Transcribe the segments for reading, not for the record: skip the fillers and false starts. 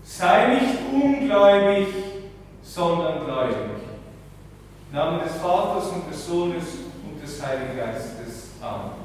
sei nicht ungläubig, sondern gläubig. Im Namen des Vaters und des Sohnes und des Heiligen Geistes. Amen.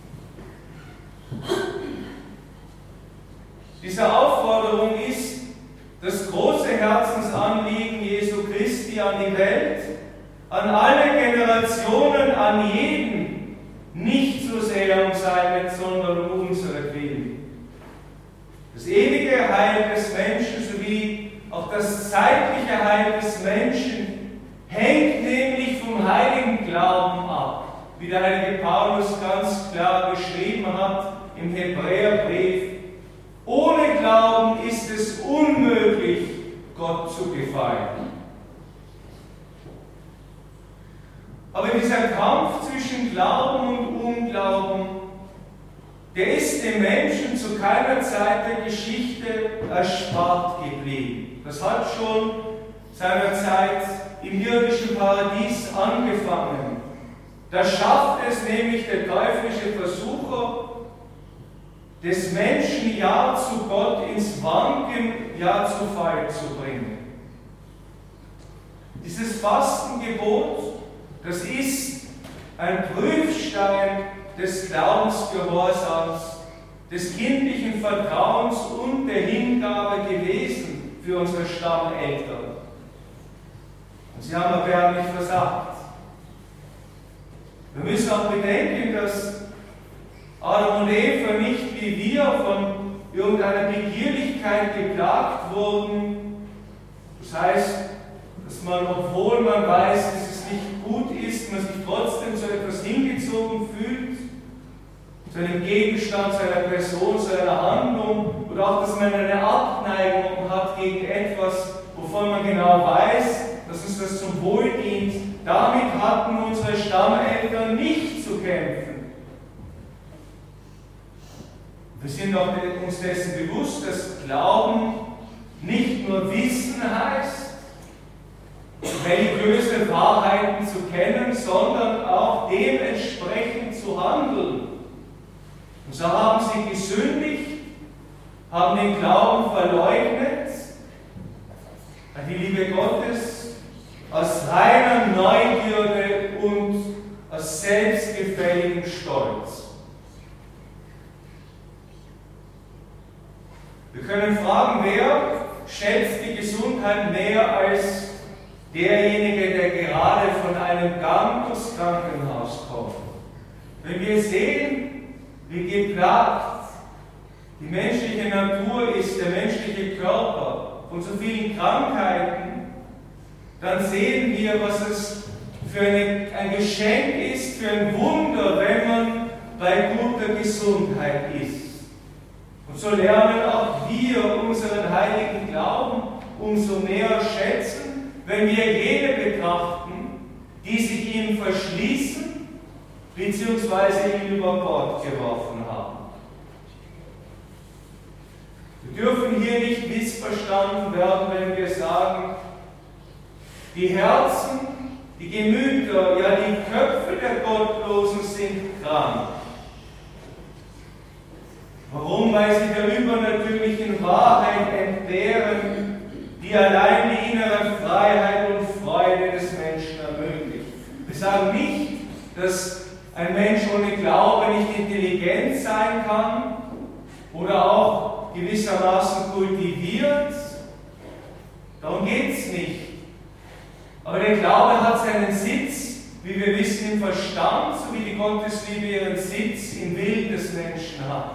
Diese Aufforderung ist das große Herzensanliegen Jesu Christi an die Welt, an alle Generationen, an jeden, nicht so sehr um seine, sondern um unseretwillen. Das ewige Heil des Menschen sowie auch das zeitliche Heil des Menschen hängt nämlich vom heiligen Glauben ab, wie der heilige Paulus ganz klar geschrieben hat im Hebräerbrief. Ohne Glauben ist es unmöglich, Gott zu gefallen. Aber dieser Kampf zwischen Glauben und Unglauben, der ist dem Menschen zu keiner Zeit der Geschichte erspart geblieben. Das hat schon seinerzeit im irdischen Paradies angefangen. Da schafft es nämlich der teuflische Versucher, des Menschen ja zu Gott ins Wanken, ja zu Fall zu bringen. Dieses Fastengebot, das ist ein Prüfstein des Glaubensgehorsams, des kindlichen Vertrauens und der Hingabe gewesen für unsere Stammeltern. Und sie haben aber erbärmlich versagt. Wir müssen auch bedenken, dass Adam und Eva nicht wie wir von irgendeiner Begierlichkeit geplagt wurden. Das heißt, dass man, obwohl man weiß, dass es nicht gut ist, man sich trotzdem zu etwas hingezogen fühlt, zu einem Gegenstand, zu einer Person, zu einer Handlung, oder auch, dass man eine Abneigung hat gegen etwas, wovon man genau weiß, dass uns das zum Wohl dient. Damit hatten unsere Stammeltern nicht zu kämpfen. Wir sind auch uns dessen bewusst, dass Glauben nicht nur Wissen heißt, religiöse Wahrheiten zu kennen, sondern auch dementsprechend zu handeln. Und so haben sie gesündigt, haben den Glauben verleugnet, die Liebe Gottes aus reiner Neugierde und aus selbstgefälligem Stolz. Wir können fragen, wer schätzt die Gesundheit mehr als derjenige, der gerade von einem Gang durchs Krankenhaus kommt? Wenn wir sehen, wie geplagt die menschliche Natur ist, der menschliche Körper von so vielen Krankheiten, dann sehen wir, was es für ein Geschenk ist, für ein Wunder, wenn man bei guter Gesundheit ist. Und so lernen auch wir unseren heiligen Glauben umso mehr schätzen, wenn wir jene betrachten, die sich ihm verschließen bzw. ihn über Bord geworfen haben. Wir dürfen hier nicht missverstanden werden, wenn wir sagen, die Herzen, die Gemüter, ja die Köpfe der Gottlosen sind krank. Warum? Weil sie der übernatürlichen Wahrheit entbehren, die allein die innere Freiheit und Freude des Menschen ermöglicht. Wir sagen nicht, dass ein Mensch ohne Glaube nicht intelligent sein kann oder auch gewissermaßen kultiviert. Darum geht es nicht. Aber der Glaube hat seinen Sitz, wie wir wissen, im Verstand, so wie die Gottesliebe ihren Sitz im Willen des Menschen hat.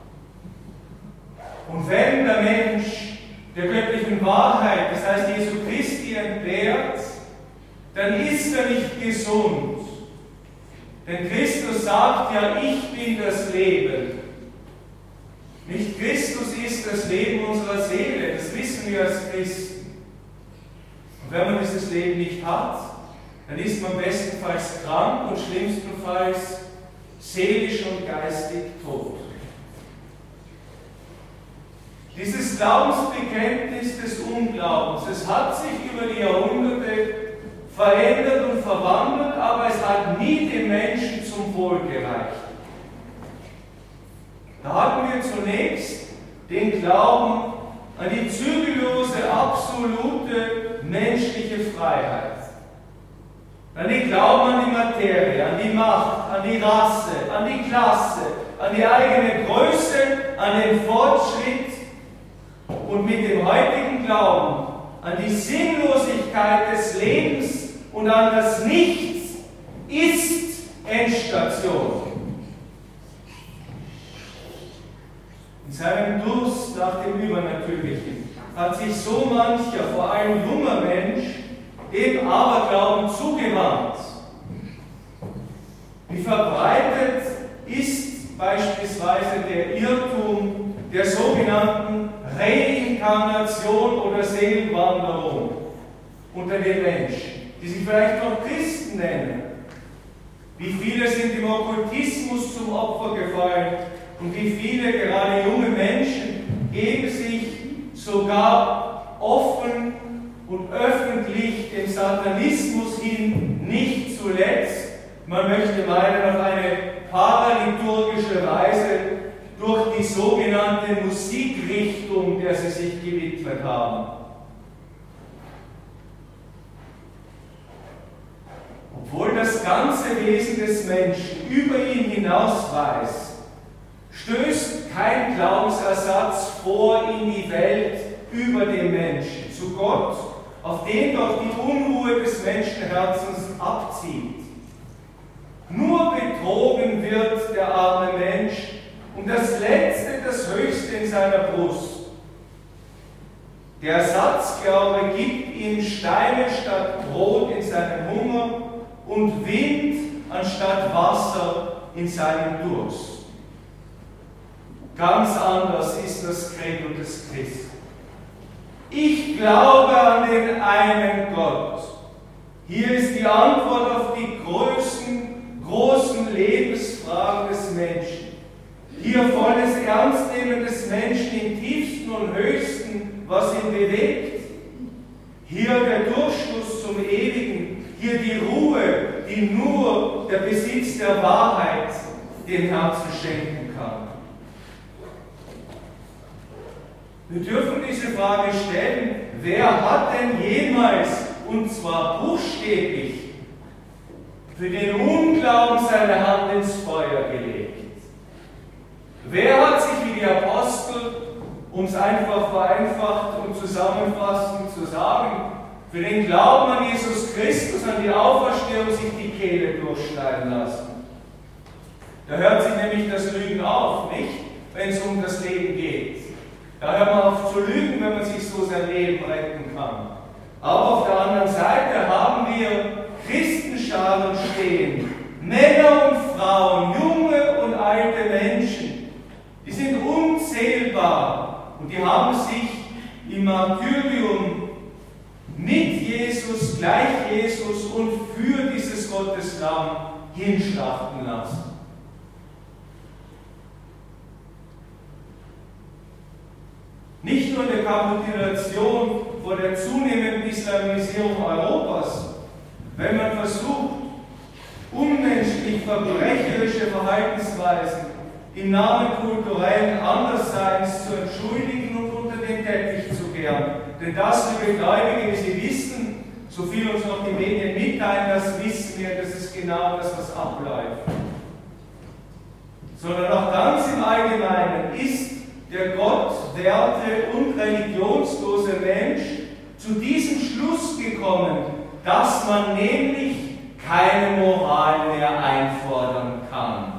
Und wenn der Mensch der göttlichen Wahrheit, das heißt Jesu Christi, entbehrt, dann ist er nicht gesund. Denn Christus sagt ja, ich bin das Leben. Nicht Christus ist das Leben unserer Seele, das wissen wir als Christen. Und wenn man dieses Leben nicht hat, dann ist man bestenfalls krank und schlimmstenfalls seelisch und geistig tot. Dieses Glaubensbekenntnis des Unglaubens, es hat sich über die Jahrhunderte verändert und verwandelt, aber es hat nie dem Menschen zum Wohl gereicht. Da hatten wir zunächst den Glauben an die zügellose, absolute menschliche Freiheit. An den Glauben an die Materie, an die Macht, an die Rasse, an die Klasse, an die eigene Größe, an den Fortschritt und mit dem heutigen Glauben an die Sinnlosigkeit des Lebens und an das Nichts ist Endstation. In seinem Durst nach dem Übernatürlichen hat sich so mancher, vor allem junger Mensch, dem Aberglauben zugewandt. Wie verbreitet ist beispielsweise der Irrtum der sogenannten Reinkarnation oder Seelenwanderung unter den Menschen, die sich vielleicht noch Christen nennen. Wie viele sind dem Okkultismus zum Opfer gefallen und wie viele, gerade junge Menschen, geben sich sogar offen und öffentlich dem Satanismus hin, nicht zuletzt, man möchte meinen, auf eine paraliturgische Weise durch die sogenannte Musikrichtung, der sie sich gewidmet haben. Obwohl das ganze Wesen des Menschen über ihn hinausweist, stößt kein Glaubensersatz vor in die Welt über den Menschen, zu Gott, auf den doch die Unruhe des Menschenherzens abzieht. Nur betrogen wird der arme Mensch um das Letzte, das Höchste in seiner Brust. Der Ersatzglaube gibt ihm Steine statt Brot in seinem Hunger und Wind anstatt Wasser in seinem Durst. Ganz anders ist das Credo des Christen. Ich glaube an den einen Gott. Hier ist die Antwort auf die großen Lebensfragen des Menschen. Hier volles Ernstnehmen des Menschen im tiefsten und höchsten, was ihn bewegt. Hier der Durchschluss zum Ewigen. Hier die Ruhe, die nur der Besitz der Wahrheit dem Herzen schenken kann. Wir dürfen diese Frage stellen, wer hat denn jemals, und zwar buchstäblich, für den Unglauben seine Hand ins Feuer gelegt? Wer hat sich wie die Apostel, um es einfach vereinfacht und zusammenfassend zu sagen, für den Glauben an Jesus Christus, an die Auferstehung, sich die Kehle durchschneiden lassen? Da hört sich nämlich das Lügen auf, nicht? Wenn es um das Leben geht. Da hört man auf zu lügen, wenn man sich so sein Leben retten kann. Aber auf der anderen Seite haben wir Christenscharen stehen, Männer und Frauen, junge und alte Menschen. Die sind unzählbar und die haben sich im Martyrium mit Jesus, gleich Jesus und für dieses Gotteslamm hinschlachten lassen. Nicht nur in der Kapitulation vor der zunehmenden Islamisierung Europas, wenn man versucht, unmenschlich verbrecherische Verhaltensweisen im Namen kulturellen Andersseins zu entschuldigen und unter den Teppich zu kehren. Denn das, liebe Gläubige, wie Sie wissen, so viel uns noch die Medien mitteilen, das wissen wir, das ist genau das, was abläuft. Sondern auch ganz im Allgemeinen ist der Gott, Werte und religionslose Mensch zu diesem Schluss gekommen, dass man nämlich keine Moral mehr einfordern kann.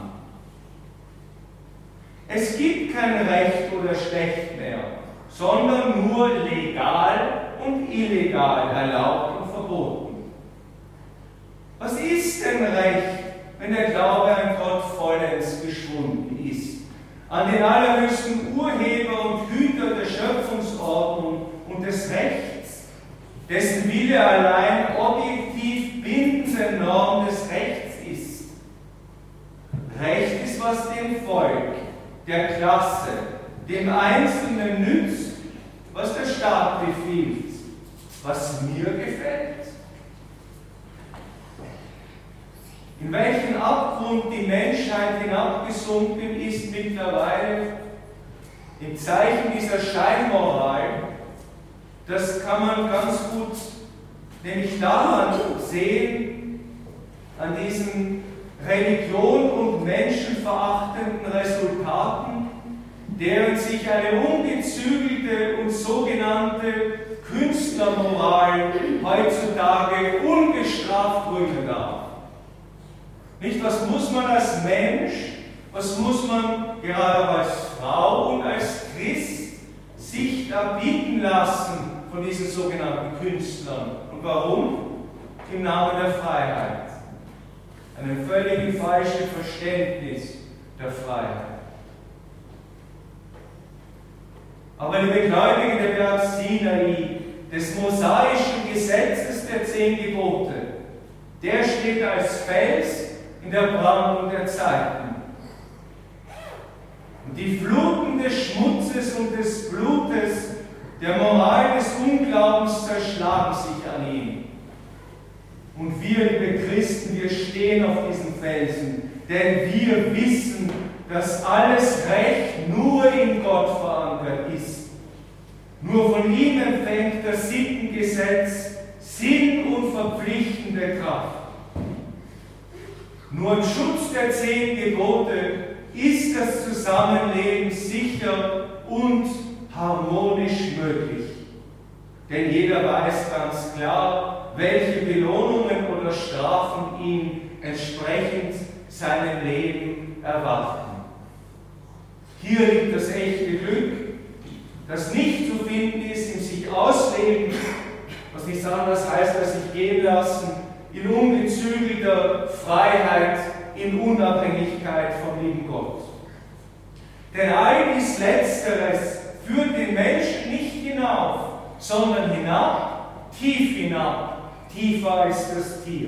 Es gibt kein Recht oder Schlecht mehr, sondern nur legal und illegal erlaubt und verboten. Was ist denn Recht, wenn der Glaube an Gott vollends geschwunden ist? An den allerhöchsten Urheber und Hüter der Schöpfungsordnung und des Rechts, dessen Wille allein objektiv bindende Norm des Rechts ist. Recht ist, was dem Volk, der Klasse, dem Einzelnen nützt, was der Staat befiehlt, was mir gefällt. In welchen Abgrund die Menschheit hinabgesunken ist mittlerweile, im Zeichen dieser Scheinmoral, das kann man ganz gut nämlich daran sehen, an diesen Religion und menschenverachtenden Resultaten, deren sich eine ungezügelte und sogenannte Künstlermoral heutzutage ungestraft rühmen darf. Nicht, was muss man als Mensch, was muss man gerade als Frau und als Christ sich da bieten lassen von diesen sogenannten Künstlern? Und warum? Im Namen der Freiheit. Einem völlig falschen Verständnis der Freiheit. Aber liebe Gläubige der Berg Sinai, des mosaischen Gesetzes der 10 Gebote, der steht als Fels in der Brandung der Zeiten. Und die Fluten des Schmutzes und des Blutes, der Moral des Unglaubens zerschlagen sich an ihm. Und wir, liebe Christen, wir stehen auf diesen Felsen, denn wir wissen, dass alles Recht nur in Gott verankert ist. Nur von ihm empfängt das Sittengesetz Sinn und verpflichtende Kraft. Nur im Schutz der 10 Gebote ist das Zusammenleben sicher und harmonisch möglich. Denn jeder weiß ganz klar, welche Belohnungen oder Strafen ihn entsprechend seinem Leben erwarten. Hier liegt das echte Glück, das nicht zu finden ist im sich ausleben, was nichts anderes heißt, als sich gehen lassen, in ungezügelter Freiheit, in Unabhängigkeit vom lieben Gott. Denn all dies Letzteres führt den Menschen nicht hinauf, sondern hinab, tief hinab, tiefer als das Tier.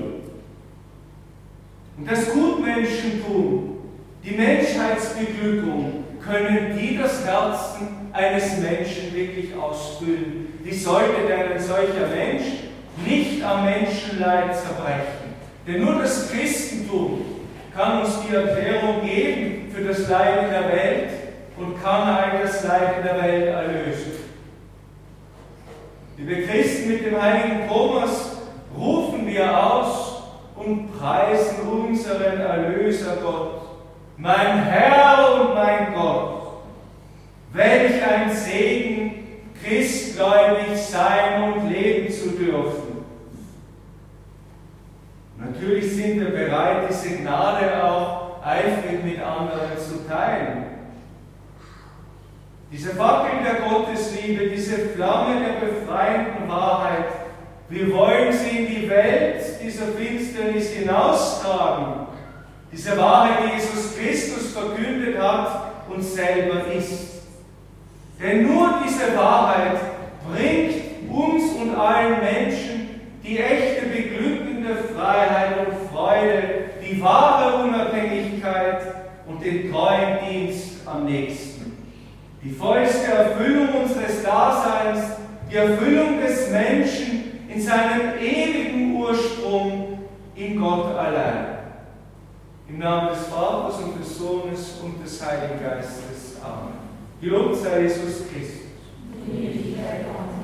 Und das Gutmenschentum, die Menschheitsbeglückung, können die das Herzen eines Menschen wirklich ausfüllen. Wie sollte denn ein solcher Mensch nicht am Menschenleid zerbrechen? Denn nur das Christentum kann uns die Erklärung geben für das Leid in der Welt und kann all das Leid in der Welt erlösen. Liebe Christen, mit dem heiligen Thomas rufen wir aus und preisen unseren Erlöser Gott. Mein Herr und mein Gott, welch ein Segen, christgläubig sein und leben zu dürfen. Natürlich sind wir bereit, diese Gnade auch eifrig mit anderen zu teilen. Diese Fackel der Gottesliebe, diese Flamme der befreienden Wahrheit, wir wollen sie in die Welt dieser Finsternis hinaustragen. Diese Wahrheit, die Jesus Christus verkündet hat und selber ist. Denn nur diese Wahrheit bringt uns und allen Menschen die echte beglückende Freiheit und Freude, die wahre Unabhängigkeit und den treuen Dienst am nächsten. Die vollste Erfüllung unseres Daseins, die Erfüllung des Menschen in seinem ewigen Ursprung in Gott allein. Im Namen des Vaters und des Sohnes und des Heiligen Geistes. Amen. Gelobt sei Jesus Christus.